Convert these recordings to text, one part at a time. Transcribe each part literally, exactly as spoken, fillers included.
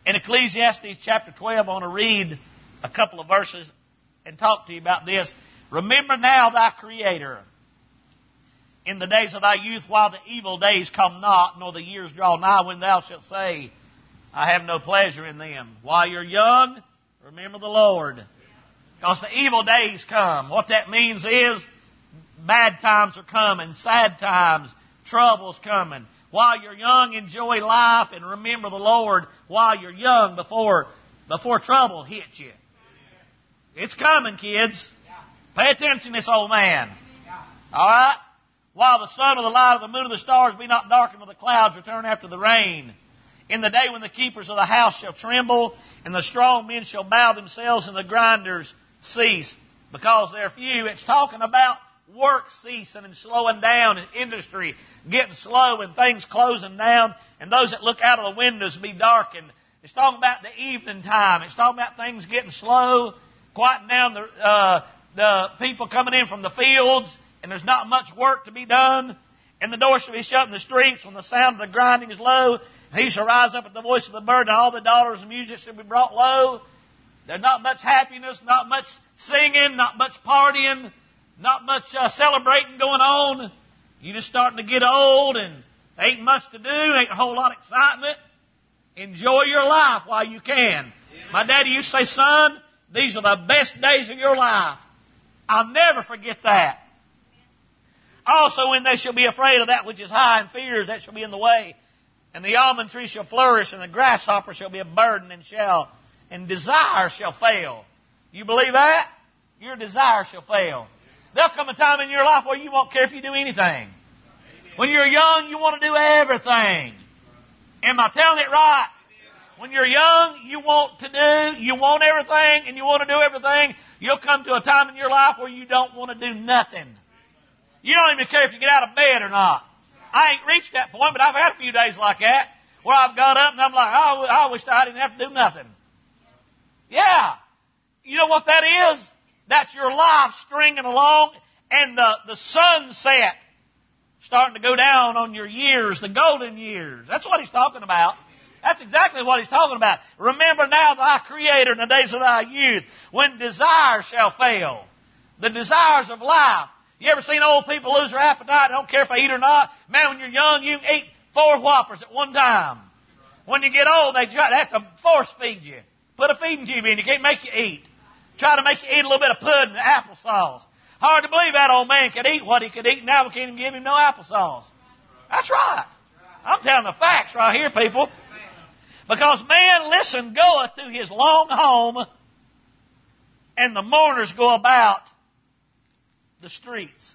In Ecclesiastes chapter twelve, I want to read a couple of verses and talk to you about this. Remember now thy Creator in the days of thy youth, while the evil days come not, nor the years draw nigh, when thou shalt say, I have no pleasure in them. While you're young, remember the Lord. Because the evil days come. What that means is bad times are coming, sad times, trouble's coming. While you're young, enjoy life and remember the Lord while you're young before, before trouble hits you. It's coming, kids. Pay attention to this old man. All right? While the sun or the light of the moon or the stars be not darkened, or the clouds return after the rain. In the day when the keepers of the house shall tremble, and the strong men shall bow themselves, and the grinders cease, because they're few. It's talking about work ceasing and slowing down, and industry getting slow, and things closing down, and those that look out of the windows be darkened. It's talking about the evening time. It's talking about things getting slow, quieting down the, uh, the people coming in from the fields, and there's not much work to be done. And the door shall be shut in the streets when the sound of the grinding is low. And he shall rise up at the voice of the bird, and all the daughters of music shall be brought low. There's not much happiness, not much singing, not much partying, not much uh, celebrating going on. You're just starting to get old, and there ain't much to do, ain't a whole lot of excitement. Enjoy your life while you can. Yeah. My daddy used to say, son, these are the best days of your life. I'll never forget that. Also, when they shall be afraid of that which is high, and fears that shall be in the way, and the almond tree shall flourish, and the grasshopper shall be a burden, and shall, and desire shall fail. You believe that? Your desire shall fail. There'll come a time in your life where you won't care if you do anything. When you're young, you want to do everything. Am I telling it right? When you're young, you want to do, you want everything, and you want to do everything. You'll come to a time in your life where you don't want to do nothing. You don't even care if you get out of bed or not. I ain't reached that point, but I've had a few days like that where I've got up and I'm like, oh, I wish I didn't have to do nothing. Yeah. You know what that is? That's your life stringing along, and the, the sunset starting to go down on your years, the golden years. That's what he's talking about. That's exactly what he's talking about. Remember now thy Creator in the days of thy youth, when desire shall fail. The desires of life. You ever seen old people lose their appetite? Don't care if they eat or not. Man, when you're young, you can eat four Whoppers at one time. When you get old, they try, they have to force feed you. Put a feeding tube in. You can't make you eat. Try to make you eat a little bit of pudding and applesauce. Hard to believe that old man could eat what he could eat. Now we can't even give him no applesauce. That's right. I'm telling the facts right here, people. Because man, listen, goeth to his long home, and the mourners go about the streets.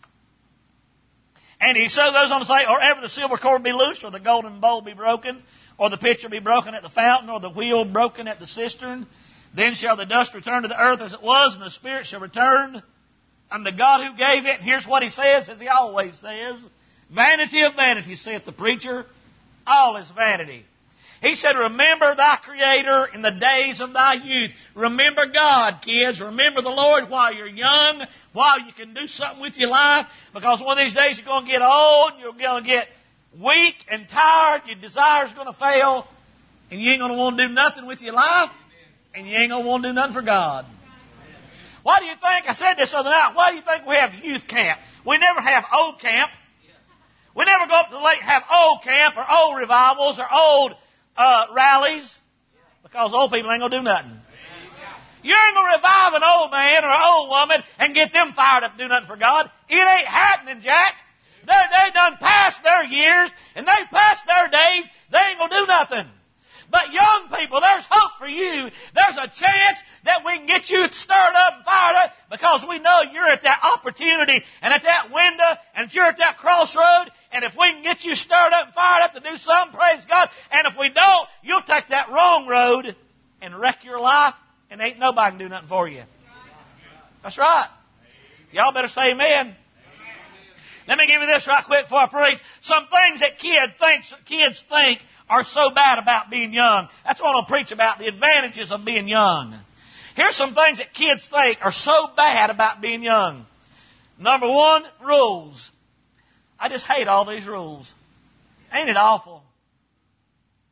And he so goes on to say, or ever the silver cord be loosed, or the golden bowl be broken, or the pitcher be broken at the fountain, or the wheel broken at the cistern, then shall the dust return to the earth as it was, and the spirit shall return unto God who gave it. And here's what he says, as he always says, vanity of vanity, saith the preacher, all is vanity. He said, remember thy Creator in the days of thy youth. Remember God, kids. Remember the Lord while you're young, while you can do something with your life. Because one of these days you're going to get old, you're going to get weak and tired, your desire's going to fail, and you ain't going to want to do nothing with your life, and you ain't going to want to do nothing for God. Why do you think, I said this other night, why do you think we have youth camp? We never have old camp. We never go up to the lake and have old camp or old revivals or old Uh, rallies, because old people ain't going to do nothing. You ain't going to revive an old man or an old woman and get them fired up to do nothing for God. It ain't happening, Jack. They're, they done past their years, and they passed their days. They ain't going to do nothing. But young people, there's hope for you. There's a chance that we can get you stirred up and fired up, because we know you're at that opportunity and at that window, and you're at that crossroad. And if we can get you stirred up and fired up to do something, praise God. And if we don't, you'll take that wrong road and wreck your life, and ain't nobody can do nothing for you. That's right. Y'all better say amen. Let me give you this right quick before I preach. Some things that kid thinks, kids think are so bad about being young. That's what I'm going to preach about, the advantages of being young. Here's some things that kids think are so bad about being young. Number one, rules. I just hate all these rules. Ain't it awful?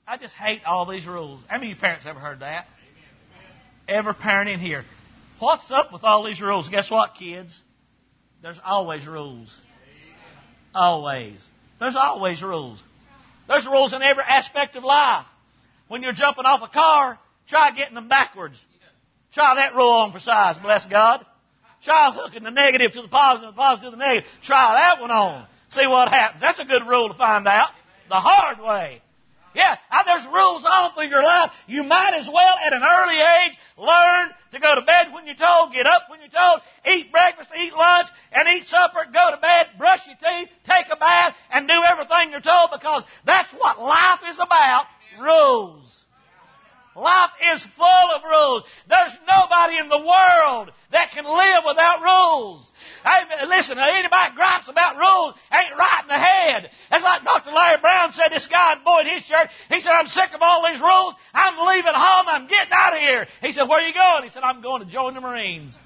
I just hate all these rules. How many of you parents ever heard that? Every parent in here. What's up with all these rules? Guess what, kids? There's always rules. Always. There's always rules. There's rules in every aspect of life. When you're jumping off a car, try getting them backwards. Try that rule on for size, bless God. Try hooking the negative to the positive, the positive to the negative. Try that one on. See what happens. That's a good rule to find out. The hard way. Yeah, there's rules all through your life. You might as well, at an early age, learn to go to bed when you're told, get up when you're told, eat breakfast, eat lunch, and eat supper, go to bed, brush your teeth, take a bath, and do everything you're told, because that's what life is about, rules. Life is full of rules. There's nobody in the world that can live without rules. Hey, listen, anybody gripes about rules ain't right in the head. That's like Doctor Larry Brown said, this guy at Boyd, his church, he said, I'm sick of all these rules. I'm leaving home. I'm getting out of here. He said, where are you going? He said, I'm going to join the Marines.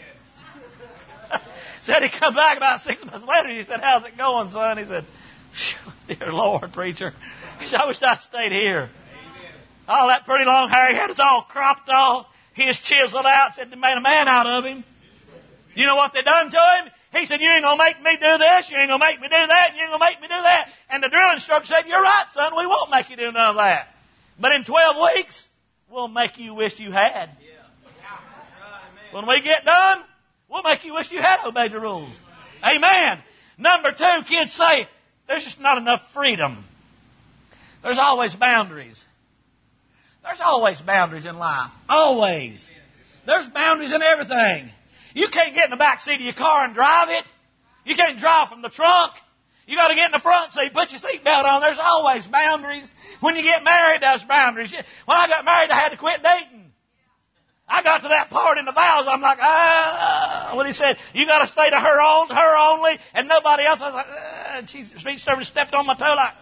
Said he come back about six months later and he said, how's it going, son? He said, dear Lord, preacher. He said, I wish I'd stayed here. All that pretty long hair he had was all cropped off. He was chiseled out. Said they made a man out of him. You know what they done to him? He said, you ain't going to make me do this. You ain't going to make me do that. You ain't going to make me do that. And the drill instructor said, you're right, son. We won't make you do none of that. But in twelve weeks, we'll make you wish you had. When we get done, we'll make you wish you had obeyed the rules. Amen. Number two, kids say, there's just not enough freedom. There's always boundaries. There's always boundaries in life. Always. There's boundaries in everything. You can't get in the back seat of your car and drive it. You can't drive from the trunk. You got to get in the front seat, put your seatbelt on. There's always boundaries. When you get married, there's boundaries. When I got married, I had to quit dating. I got to that part in the vows, I'm like, ah. When he said, you got to stay to her own, her only, and nobody else, I was like, ah. And she, speech service stepped on my toe like,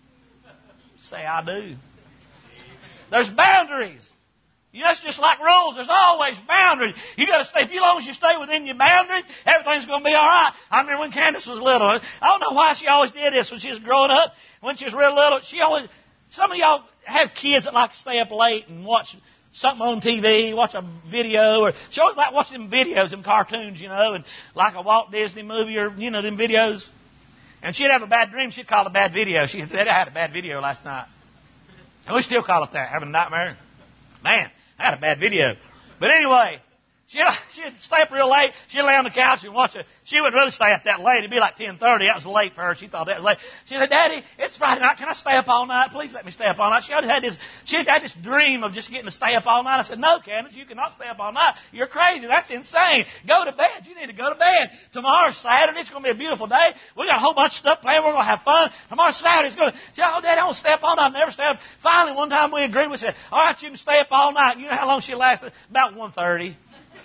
say I do. There's boundaries. That's just like rules. There's always boundaries. You got to stay. If you, as long as you stay within your boundaries, everything's going to be all right. I remember when Candace was little. I don't know why she always did this when she was growing up. When she was real little, she always. Some of y'all have kids that like to stay up late and watch something on T V, watch a video, or she always liked watching them videos, them cartoons, you know, and like a Walt Disney movie or you know them videos. And she'd have a bad dream. She'd call it a bad video. She said, I had a bad video last night. And we still call it that, having a nightmare. Man, I had a bad video. But anyway, she'd, she'd stay up real late. She'd lay on the couch and watch it. She wouldn't really stay up that late. It'd be like ten thirty. That was late for her. She thought that was late. She said, Daddy, it's Friday night. Can I stay up all night? Please let me stay up all night. She always had this, she had this dream of just getting to stay up all night. I said, no, Candace, you cannot stay up all night. You're crazy. That's insane. Go to bed. You need to go to bed. Tomorrow's Saturday. It's going to be a beautiful day. We got a whole bunch of stuff planned. We're going to have fun. Tomorrow's Saturday. It's going to, she said, oh, Daddy, I want to stay up all night. I never stay up. Finally, one time we agreed. We said, all right, you can stay up all night. You know how long she lasted? About one thirty.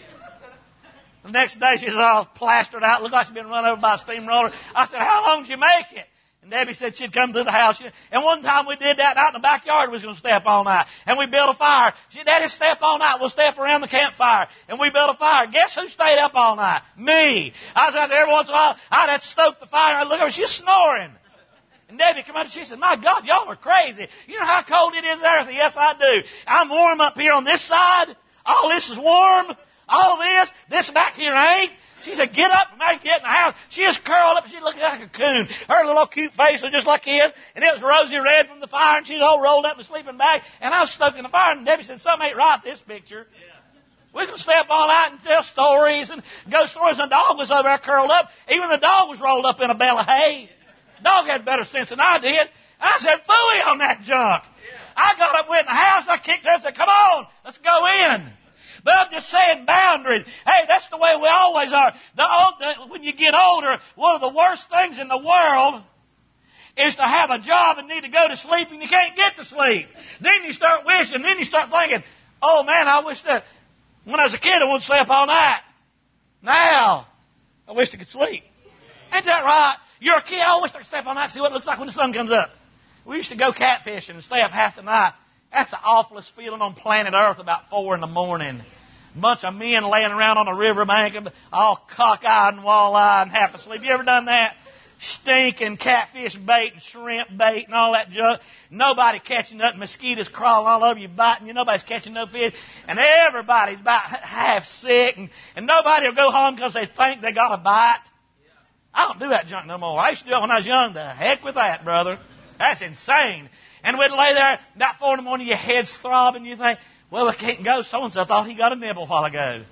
The next day, she's all plastered out. Looked like she'd been run over by a steamroller. I said, how long did you make it? And Debbie said she'd come through the house. And one time we did that out in the backyard. We was going to stay up all night. And we built a fire. She said, Daddy, stay up all night. We'll stay up around the campfire. And we built a fire. Guess who stayed up all night? Me. I was out there every once in a while. I'd have to stoke the fire. I'd look at her. She's snoring. And Debbie come out and she said, my God, y'all are crazy. You know how cold it is there? I said, yes, I do. I'm warm up here on this side. All this is warm. All this, this back here ain't. She said, get up and make get in the house. She just curled up and she looked like a coon. Her little cute face was just like his. And it was rosy red from the fire. And she's all rolled up in a sleeping bag. And I was stoking the fire. And Debbie said, something ain't right this picture. Yeah. We're going to stay up all night and tell stories and ghost stories. And the dog was over there curled up. Even the dog was rolled up in a bale of hay. The dog had better sense than I did. I said, phooey on that junk. Yeah. I got up, went in the house. I kicked her and said, come on, let's go in. But I'm just saying boundaries. Hey, that's the way we always are. The old, the, when you get older, one of the worst things in the world is to have a job and need to go to sleep and you can't get to sleep. Then you start wishing. Then you start thinking, oh, man, I wish that when I was a kid I wouldn't stay up all night. Now, I wish I could sleep. Ain't that right? You're a kid. I wish I could stay up all night and see what it looks like when the sun comes up. We used to go catfishing and stay up half the night. That's the awfulest feeling on planet Earth about four in the morning. A bunch of men laying around on a riverbank, all cockeyed and wall-eyed and half asleep. You ever done that? stinking catfish bait and shrimp bait and all that junk. Nobody catching nothing. Mosquitoes crawling all over you, biting you. Nobody's catching no fish. And everybody's about half sick. And, and nobody will go home because they think they got a bite. I don't do that junk no more. I used to do it when I was young. The heck with that, brother. That's insane. And we'd lay there about four in the morning, your head's throbbing. You think, well, I can't go. So-and-so thought he got a nibble a while ago.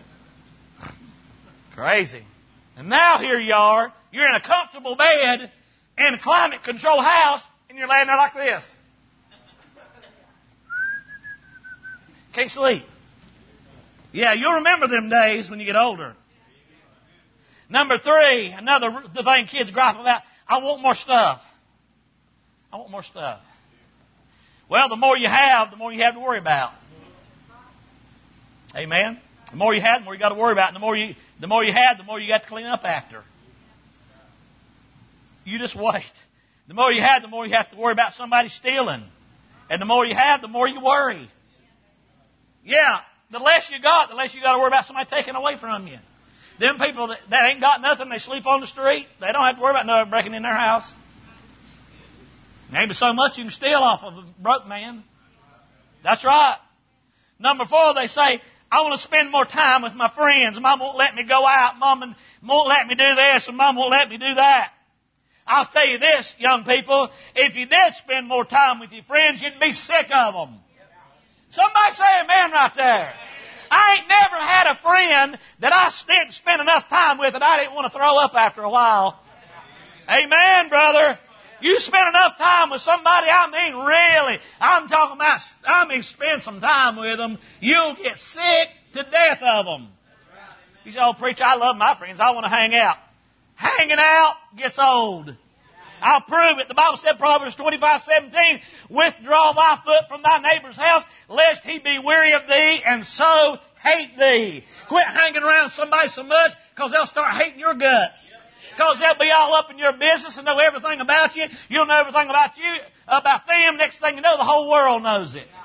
Crazy. And now here you are. You're in a comfortable bed in a climate-controlled house, and you're laying there like this. Can't sleep. Yeah, you'll remember them days when you get older. Number three, another the thing kids gripe about, I want more stuff. I want more stuff. Well, the more you have, the more you have to worry about. Amen? The more you have, the more you got to worry about. And the more you, the more you have, the more you got to clean up after. You just wait. The more you have, the more you have to worry about somebody stealing. And the more you have, the more you worry. Yeah, the less you got, the less you got to worry about somebody taking away from you. Them people that, that ain't got nothing, they sleep on the street, they don't have to worry about nobody breaking in their house. Maybe so much you can steal off of a broke man. That's right. Number four, they say, I want to spend more time with my friends. Mom won't let me go out. Mom won't let me do this, and Mom won't let me do that. I'll tell you this, young people, if you did spend more time with your friends, you'd be sick of them. Somebody say amen right there. I ain't never had a friend that I didn't spend enough time with that I didn't want to throw up after a while. Amen, brother. You spend enough time with somebody, I mean really, I'm talking about, I mean spend some time with them, you'll get sick to death of them. You say, oh, preacher, I love my friends. I want to hang out. Hanging out gets old. I'll prove it. The Bible said, Proverbs twenty-five seventeen, withdraw thy foot from thy neighbor's house, lest he be weary of thee, and so hate thee. Quit hanging around somebody so much, because they'll start hating your guts. Because they'll be all up in your business and know everything about you. You'll know everything about you, about them. Next thing you know, the whole world knows it.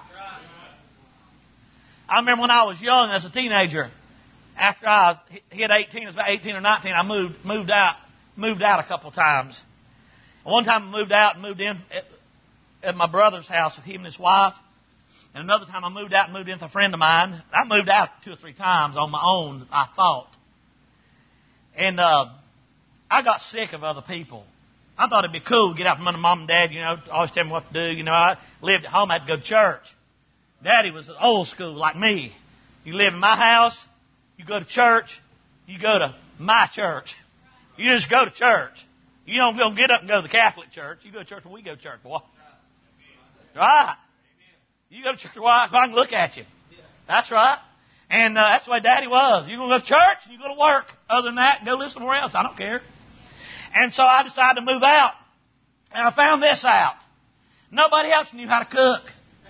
I remember when I was young as a teenager, after I was hit eighteen, it was about eighteen or nineteen, I moved moved out moved out a couple of times. One time I moved out and moved in at, at my brother's house with him and his wife. And another time I moved out and moved in with a friend of mine. I moved out two or three times on my own, I thought. And uh, I got sick of other people. I thought it'd be cool to get out from under mom and dad, you know, always tell me what to do. You know, I lived at home, I had to go to church. Daddy was old school like me. You live in my house, you go to church, you go to my church. You just go to church. You don't go get up and go to the Catholic church. You go to church when we go to church, boy. Right. You go to church where I can look at you. That's right. And uh, that's the way Daddy was. You're going to go to church and you go to work. Other than that, go live somewhere else. I don't care. And so I decided to move out. And I found this out. Nobody else knew how to cook.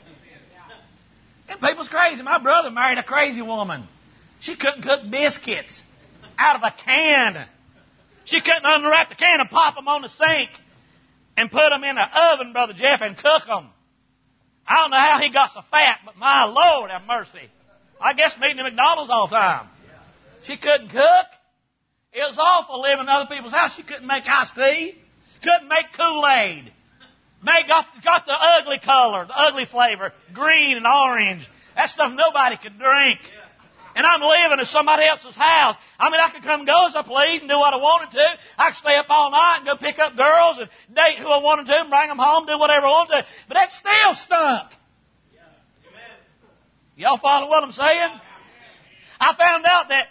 And people's crazy. My brother married a crazy woman. She couldn't cook biscuits out of a can. She couldn't unwrap the can and pop them on the sink and put them in the oven, Brother Jeff, and cook them. I don't know how he got so fat, but my Lord have mercy. I guess meeting at McDonald's all the time. She couldn't cook. It was awful living in other people's house. She couldn't make iced tea. Couldn't make Kool-Aid. Made, got, got the ugly color, the ugly flavor, green and orange. That stuff nobody could drink. And I'm living in somebody else's house. I mean, I could come and go as I please and do what I wanted to. I could stay up all night and go pick up girls and date who I wanted to and bring them home, do whatever I wanted to. But that still stunk. Y'all follow what I'm saying? I found out that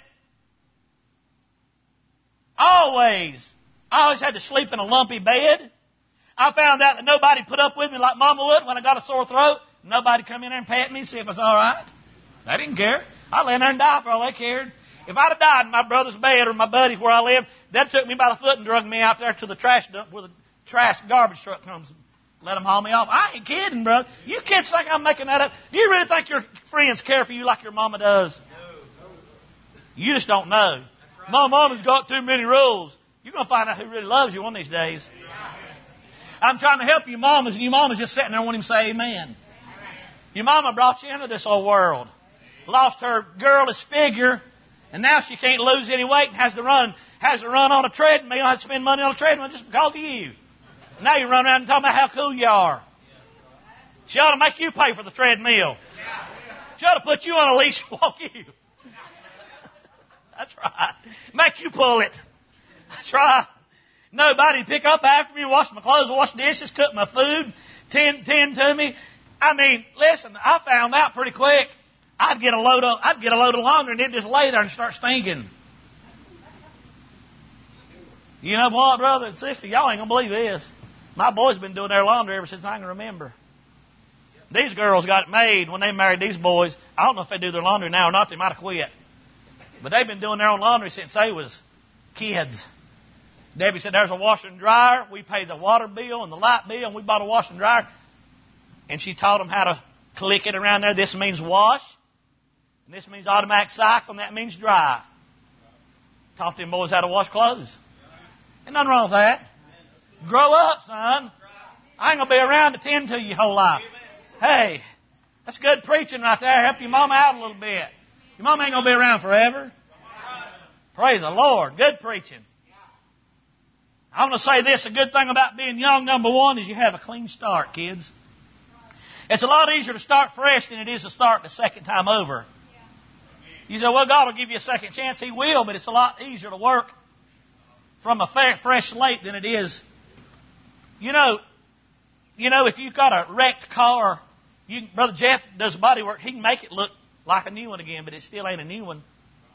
always, I always had to sleep in a lumpy bed. I found out that nobody put up with me like Mama would when I got a sore throat. Nobody come in there and pat me and see if I was all right. I didn't care. I'd lay there and die for all they cared. If I'd have died in my brother's bed or my buddy's where I lived, they'd took me by the foot and drug me out there to the trash dump where the trash garbage truck comes and let them haul me off. I ain't kidding, brother. You kids think I'm making that up. Do you really think your friends care for you like your mama does? No. You just don't know. Right. My mama's got too many rules. You're going to find out who really loves you one of these days. Yeah. I'm trying to help you mamas, and you mamas just sitting there wanting to say amen. Amen. Your mama brought you into this old world. Lost her girlish figure And now she can't lose any weight and has to run, has to run on a treadmill, has to spend money on a treadmill just because of you. Now you run around and talk about how cool you are. She ought to make you pay for the treadmill. She ought to put you on a leash and walk you. That's right. Make you pull it. That's right. Nobody pick up after me, wash my clothes, wash dishes, cook my food, tend, tend to me. I mean, listen, I found out pretty quick. I'd get a load of, I'd get a load of laundry and it'd just lay there and start stinking. You know what, brother and sister, y'all ain't gonna believe this. My boys been doing their laundry ever since I can remember. These girls got it made when they married these boys. I don't know if they do their laundry now or not. They might have quit. But they've been doing their own laundry since they was kids. Debbie said, there's a washer and dryer. We paid the water bill and the light bill, and we bought a washer and dryer. And she taught them how to click it around there. This means wash. And this means automatic cycle, and that means dry. Taught them boys how to wash clothes. Ain't nothing wrong with that. Grow up, son. I ain't going to be around to tend to you your whole life. Hey, that's good preaching right there. Help your mama out a little bit. Your mama ain't going to be around forever. Praise the Lord. Good preaching. I'm going to say this. A good thing about being young, number one, is you have a clean start, kids. It's a lot easier to start fresh than it is to start the second time over. You say, well, God will give you a second chance. He will, but it's a lot easier to work from a fresh slate than it is. You know, you know, if you've got a wrecked car, you, Brother Jeff does body work. He can make it look like a new one again, but it still ain't a new one.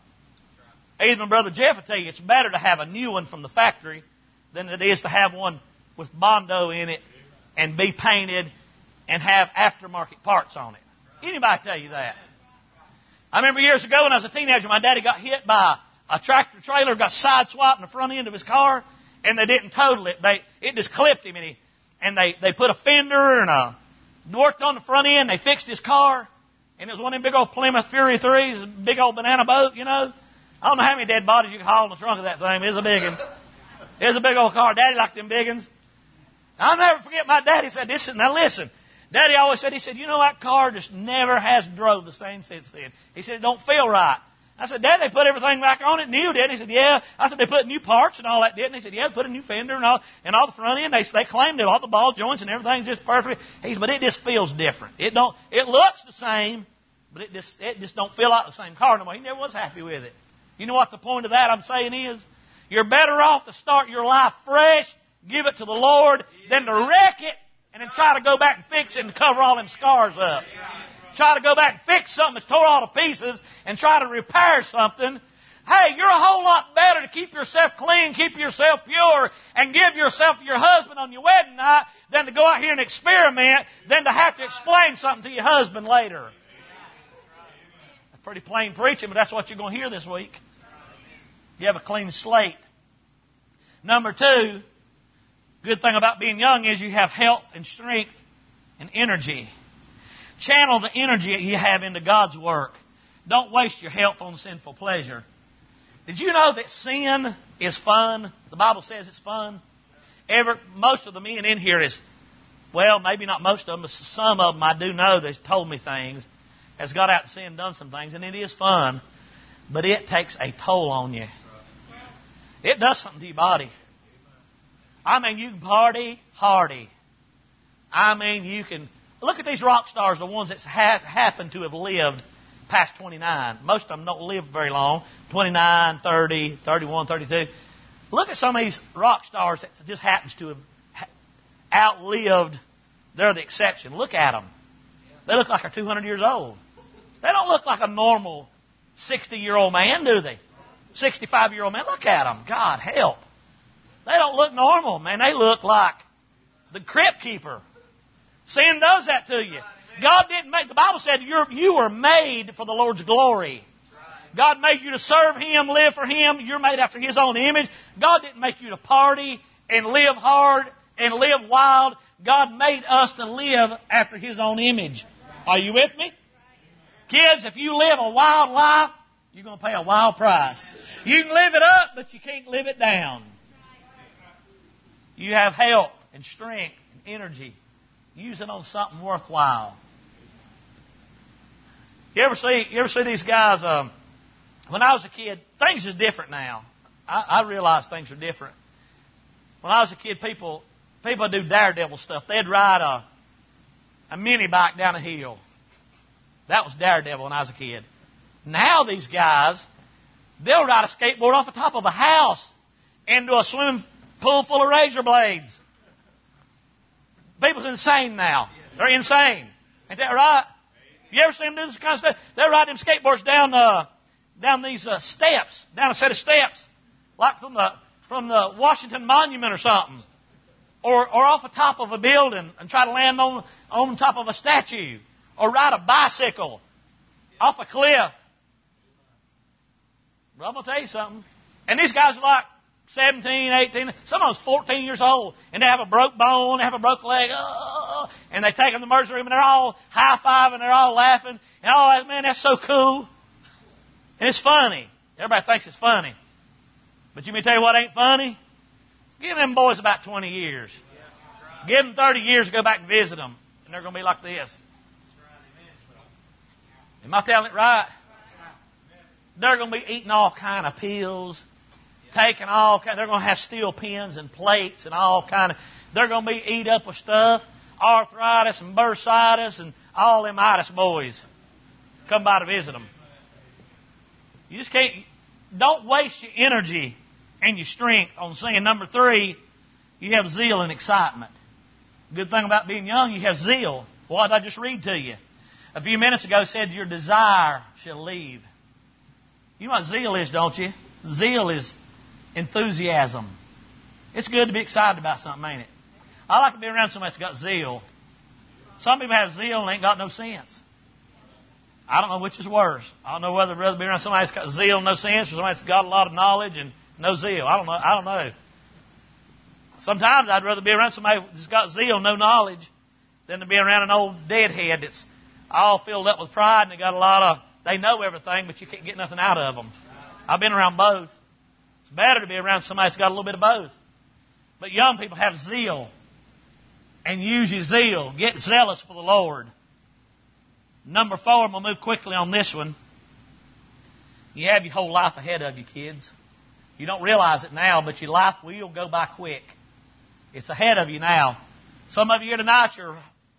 Even Brother Jeff will tell you it's better to have a new one from the factory than it is to have one with Bondo in it and be painted and have aftermarket parts on it. Anybody tell you that? I remember years ago when I was a teenager, my daddy got hit by a tractor trailer, got sideswiped in the front end of his car, and they didn't total it. They it just clipped him, and he and they they put a fender and a worked on the front end. They fixed his car, and it was one of them big old Plymouth Fury threes, big old banana boat, you know. I don't know how many dead bodies you can haul in the trunk of that thing. It was a big one. It was a big old car. Daddy liked them big ones. I'll never forget my daddy said this. Now listen. Daddy always said, he said, you know, that car just never has drove the same since then. He said, it don't feel right. I said, Dad, they put everything back on it new, didn't he? He said, yeah. I said, they put new parts and all that, didn't he? He said, yeah, they put a new fender and all, and all the front end. They, they claimed that all the ball joints and everything's just perfect. He said, but it just feels different. It don't, it looks the same, but it just, it just don't feel like the same car no more. He never was happy with it. You know what the point of that I'm saying is? You're better off to start your life fresh, give it to the Lord, than to wreck it and then try to go back and fix it and cover all them scars up. Try to go back and fix something that's tore all to pieces and try to repair something. Hey, you're a whole lot better to keep yourself clean, keep yourself pure, and give yourself to your husband on your wedding night than to go out here and experiment, than to have to explain something to your husband later. That's pretty plain preaching, but that's what you're going to hear this week. You have a clean slate. Number two, good thing about being young is you have health and strength and energy. Channel the energy that you have into God's work. Don't waste your health on sinful pleasure. Did you know that sin is fun? The Bible says it's fun. Ever, most of the men in here is, well, maybe not most of them, but some of them I do know that's told me things, has got out and sin and done some things, and it is fun, but it takes a toll on you. It does something to your body. I mean, you can party hardy. I mean, you can... Look at these rock stars, the ones that have happened to have lived past twenty-nine. Most of them don't live very long. twenty-nine, thirty, thirty-one, thirty-two. Look at some of these rock stars that just happens to have outlived. They're the exception. Look at them. They look like they're two hundred years old. They don't look like a normal sixty-year-old man, do they? sixty-five-year-old man. Look at them. God help. They don't look normal, man. They look like the crypt keeper. Sin does that to you. God didn't make, the Bible said you're, you were made for the Lord's glory. God made you to serve Him, live for Him. You're made after His own image. God didn't make you to party and live hard and live wild. God made us to live after His own image. Are you with me? Kids, if you live a wild life, you're going to pay a wild price. You can live it up, but you can't live it down. You have health and strength and energy. Use it on something worthwhile. You ever see? You ever see these guys? Um, When I was a kid, things is different now. I, I realize things are different. When I was a kid, people people do daredevil stuff. They'd ride a a mini bike down a hill. That was daredevil when I was a kid. Now these guys, they'll ride a skateboard off the top of a house into a swimming pool full of razor blades. People's insane now. They're insane. Ain't that right? You ever see them do this kind of stuff? They'll ride them skateboards down uh, down these uh, steps, down a set of steps, like from the from the Washington Monument or something, or or off the top of a building and try to land on on top of a statue, or ride a bicycle off a cliff. Well, I'm gonna tell you something. And these guys are like seventeen, eighteen, some of them's fourteen years old, and they have a broke bone, they have a broke leg, oh, and they take them to the emergency room, and they're all high-fiving, they're all laughing, and oh, man, that's so cool. And it's funny. Everybody thinks it's funny. But you may tell you what ain't funny? Give them boys about twenty years. Give them thirty years to go back and visit them, and they're going to be like this. Am I telling it right? They're going to be eating all kind of pills, taking all kind. They're going to have steel pens and plates and all kind of. They're going to be eat up with stuff, arthritis and bursitis and all them itis boys come by to visit them. You just can't. Don't waste your energy and your strength on sin. Number three, you have zeal and excitement. Good thing about being young, you have zeal. What did I just read to you? A few minutes ago, it said your desire shall leave. You know what zeal is, don't you? Zeal is enthusiasm. It's good to be excited about something, ain't it? I like to be around somebody that's got zeal. Some people have zeal and ain't got no sense. I don't know which is worse. I don't know whether I'd rather be around somebody that's got zeal and no sense, or somebody that's got a lot of knowledge and no zeal. I don't know. I don't know. Sometimes I'd rather be around somebody that's got zeal and no knowledge than to be around an old deadhead that's all filled up with pride and they got a lot of, they know everything, but you can't get nothing out of them. I've been around both. It's better to be around somebody that's got a little bit of both. But young people have zeal. And use your zeal. Get zealous for the Lord. Number four, I'm going to move quickly on this one. You have your whole life ahead of you, kids. You don't realize it now, but your life will go by quick. It's ahead of you now. Some of you here tonight, you're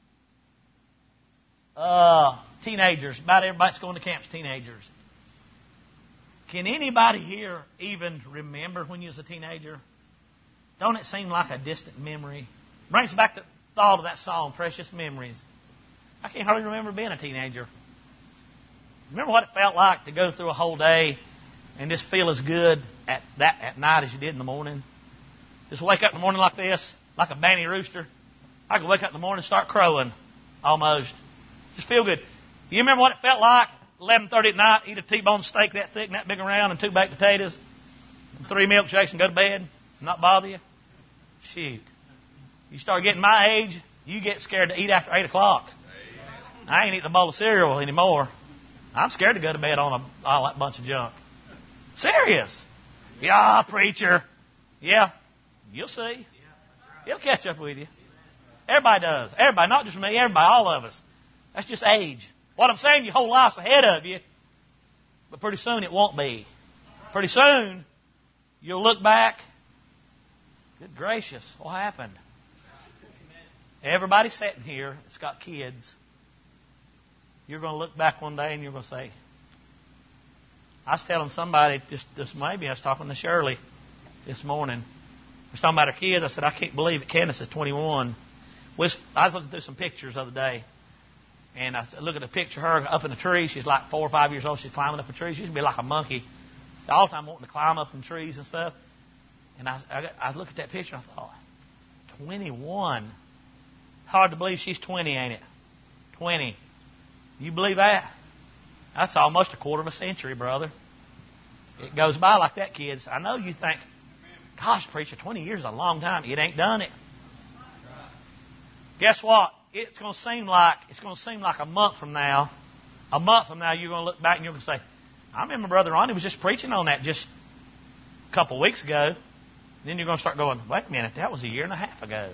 uh, teenagers. About everybody that's going to camp's teenagers. Can anybody here even remember when you was a teenager? Don't it seem like a distant memory? Brings back the thought of that song, Precious Memories. I can't hardly remember being a teenager. Remember what it felt like to go through a whole day and just feel as good at that at night as you did in the morning? Just wake up in the morning like this, like a banty rooster. I could wake up in the morning and start crowing, almost. Just feel good. You remember what it felt like? eleven thirty at night, eat a T-bone steak that thick and that big around and two baked potatoes and three milkshakes and go to bed and not bother you? Shoot. You start getting my age, you get scared to eat after eight o'clock. I ain't eating a bowl of cereal anymore. I'm scared to go to bed on a, all that bunch of junk. Serious. Yeah, preacher. Yeah, you'll see. It'll catch up with you. Everybody does. Everybody, not just me, everybody, all of us. That's just age. What I'm saying, your whole life's ahead of you, but pretty soon it won't be. Pretty soon, you'll look back. Good gracious, what happened? Everybody sitting here that's got kids, you're going to look back one day and you're going to say, I was telling somebody, just, just maybe I was talking to Shirley this morning. I was talking about her kids. I said, I can't believe it. Candace is twenty-one. I was looking through some pictures the other day. And I look at a picture of her up in a tree. She's like four or five years old. She's climbing up a tree. She used to be like a monkey. All the time wanting to climb up in trees and stuff. And I, I, I looked at that picture and I thought, twenty-one. Hard to believe she's twenty, ain't it? twenty. You believe that? That's almost a quarter of a century, brother. It goes by like that, kids. I know you think, gosh, preacher, twenty years is a long time. It ain't done it. Guess what? It's going to seem like it's going to seem like a month from now. A month from now, you're going to look back and you're going to say, I remember Brother Ronnie was just preaching on that just a couple of weeks ago. Then you're going to start going, wait a minute, that was a year and a half ago.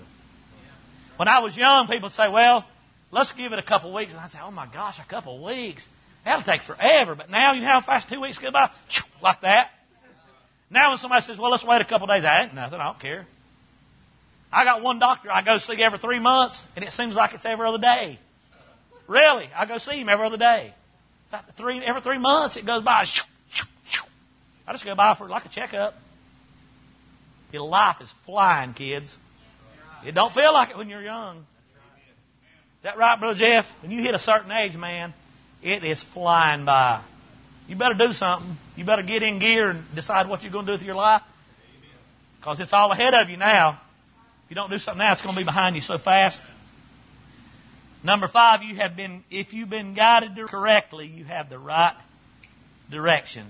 When I was young, people would say, well, let's give it a couple of weeks. And I'd say, oh my gosh, a couple of weeks. That'll take forever. But now, you know how fast two weeks go by? Like that. Now when somebody says, well, let's wait a couple of days, that ain't nothing. I don't care. I got one doctor I go see every three months, and it seems like it's every other day. Really, I go see him every other day. It's like three, every three months it goes by. I just go by for like a checkup. Your life is flying, kids. It don't feel like it when you're young. Is that right, Brother Jeff? When you hit a certain age, man, it is flying by. You better do something. You better get in gear and decide what you're going to do with your life. Because it's all ahead of you now. If you don't do something now, it's going to be behind you so fast. Number five, you have been, if you've been guided correctly, you have the right direction.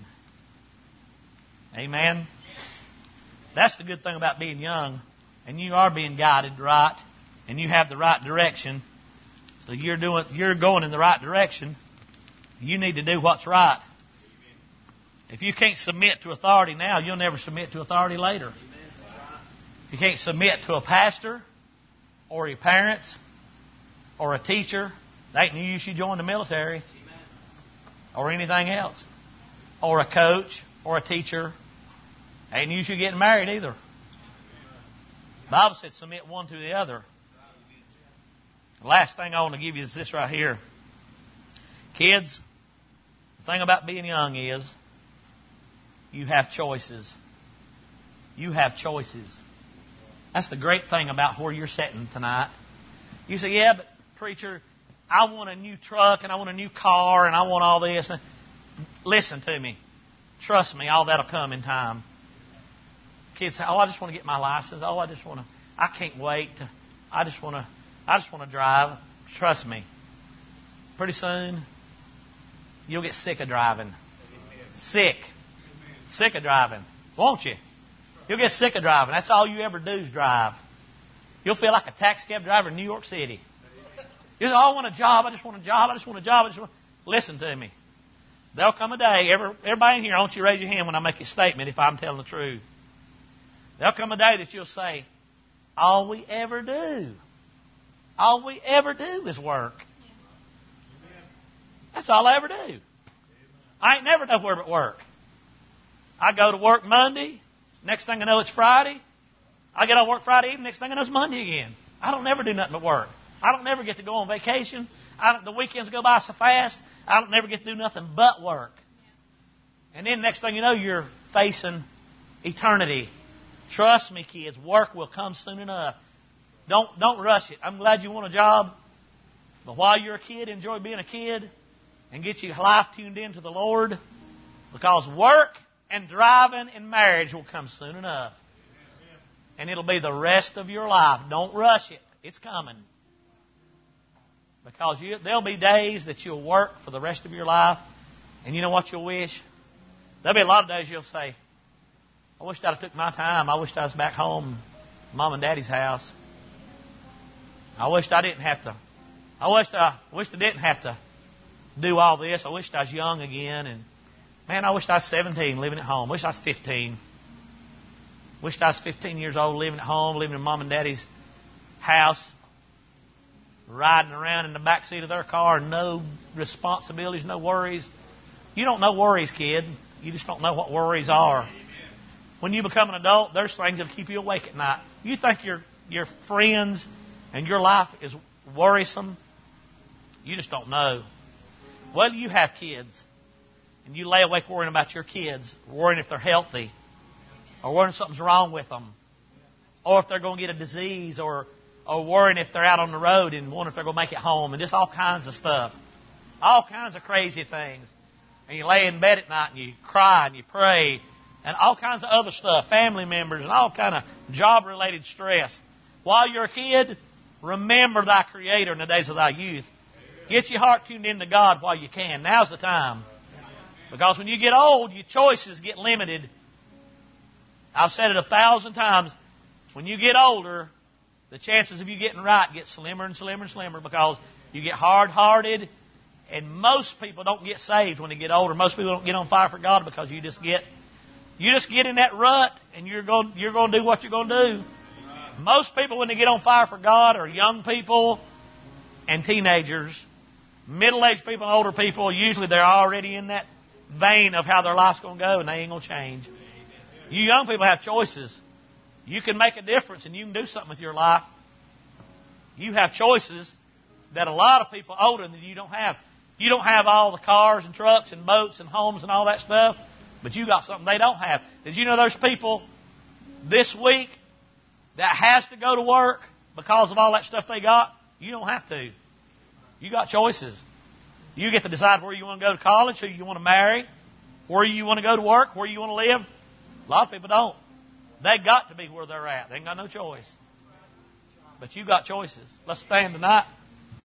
Amen. That's the good thing about being young. And you are being guided right. And you have the right direction. So you're doing, you're going in the right direction. You need to do what's right. If you can't submit to authority now, you'll never submit to authority later. If you can't submit to a pastor or your parents or a teacher, they ain't no use you join the military or anything else. Or a coach or a teacher. Ain't no use you getting married either. The Bible said submit one to the other. The last thing I want to give you is this right here. Kids, the thing about being young is you have choices. You have choices. That's the great thing about where you're sitting tonight. You say, yeah, but preacher, I want a new truck and I want a new car and I want all this. Listen to me. Trust me, all that'll come in time. Kids say, oh, I just want to get my license. Oh, I just want to, I can't wait. To, I just want to, I just want to drive. Trust me. Pretty soon, you'll get sick of driving. Sick. Sick of driving. Won't you? You'll get sick of driving. That's all you ever do is drive. You'll feel like a taxi cab driver in New York City. You say, oh, I want a job. I just want a job. I just want a job. I just want... Listen to me. There'll come a day. Every, everybody in here, I want you to raise your hand when I make a statement if I'm telling the truth. There'll come a day that you'll say, all we ever do, all we ever do is work. That's all I ever do. I ain't never nowhere but work. I go to work Monday. Next thing I know, it's Friday. I get on work Friday evening. Next thing I know, it's Monday again. I don't never do nothing but work. I don't never get to go on vacation. I don't, the weekends go by so fast. I don't never get to do nothing but work. And then next thing you know, you're facing eternity. Trust me, kids, work will come soon enough. Don't don't rush it. I'm glad you want a job. But while you're a kid, enjoy being a kid and get your life tuned into the Lord. Because work and driving and marriage will come soon enough. And it'll be the rest of your life. Don't rush it. It's coming. Because you, there'll be days that you'll work for the rest of your life. And you know what you'll wish? There'll be a lot of days you'll say, I wish I'd have took my time. I wished I was back home, Mom and Daddy's house. I wished I didn't have to. I wished I wished I didn't have to do all this. I wished I was young again. And man, I wished I was seventeen, living at home. Wish I was fifteen. Wished I was fifteen years old, living at home, living in Mom and Daddy's house, riding around in the back seat of their car, no responsibilities, no worries. You don't know worries, kid. You just don't know what worries are. When you become an adult, there's things that keep you awake at night. You think your your friends and your life is worrisome? You just don't know. Whether you have kids and you lay awake worrying about your kids, worrying if they're healthy, or worrying if something's wrong with them, or if they're going to get a disease, or or worrying if they're out on the road and wondering if they're going to make it home, and just all kinds of stuff. All kinds of crazy things. And you lay in bed at night and you cry and you pray. And all kinds of other stuff, family members, and all kind of job-related stress. While you're a kid, remember thy Creator in the days of thy youth. Get your heart tuned into God while you can. Now's the time. Because when you get old, your choices get limited. I've said it a thousand times. When you get older, the chances of you getting right get slimmer and slimmer and slimmer because you get hard-hearted. And most people don't get saved when they get older. Most people don't get on fire for God because you just get... You just get in that rut, and you're going, you're going to do what you're going to do. Most people, when they get on fire for God, are young people and teenagers. Middle-aged people and older people, usually they're already in that vein of how their life's going to go, and they ain't going to change. You young people have choices. You can make a difference, and you can do something with your life. You have choices that a lot of people older than you don't have. You don't have all the cars and trucks and boats and homes and all that stuff, but you got something they don't have. Did you know there's people this week that has to go to work because of all that stuff they got? You don't have to. You got choices. You get to decide where you want to go to college, who you want to marry, where you want to go to work, where you want to live. A lot of people don't. They got to be where they're at. They ain't got no choice. But you got choices. Let's stand tonight.